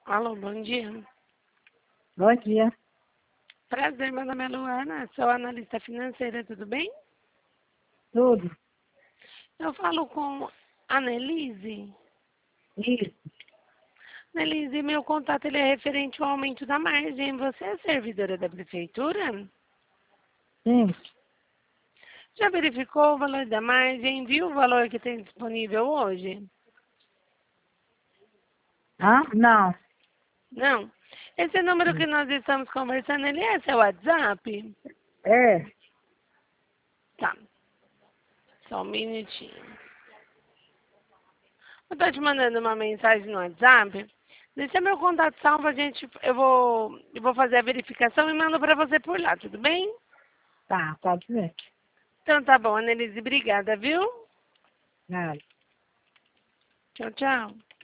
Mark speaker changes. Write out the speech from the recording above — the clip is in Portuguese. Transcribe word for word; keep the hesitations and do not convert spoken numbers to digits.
Speaker 1: Alô, bom dia.
Speaker 2: Bom dia.
Speaker 1: Prazer, meu nome é Luana, sou analista financeira, tudo bem?
Speaker 2: Tudo?
Speaker 1: Eu falo com a Nelise.
Speaker 2: Isso.
Speaker 1: Nelise, meu contato ele é referente ao aumento da margem. Você é servidora da prefeitura?
Speaker 2: Sim.
Speaker 1: Já verificou o valor da margem? Viu o valor que tem disponível hoje?
Speaker 2: Ah, não.
Speaker 1: Não? Esse número que nós estamos conversando, ele é seu WhatsApp?
Speaker 2: É.
Speaker 1: Tá. Só um minutinho. Eu tô te mandando uma mensagem no WhatsApp. Deixa meu contato salvo, a gente, eu vou, eu vou fazer a verificação e mando para você por lá, tudo bem?
Speaker 2: Tá, pode ver.
Speaker 1: Então tá bom, Annelise, obrigada, viu?
Speaker 2: Nada.
Speaker 1: Tchau, tchau.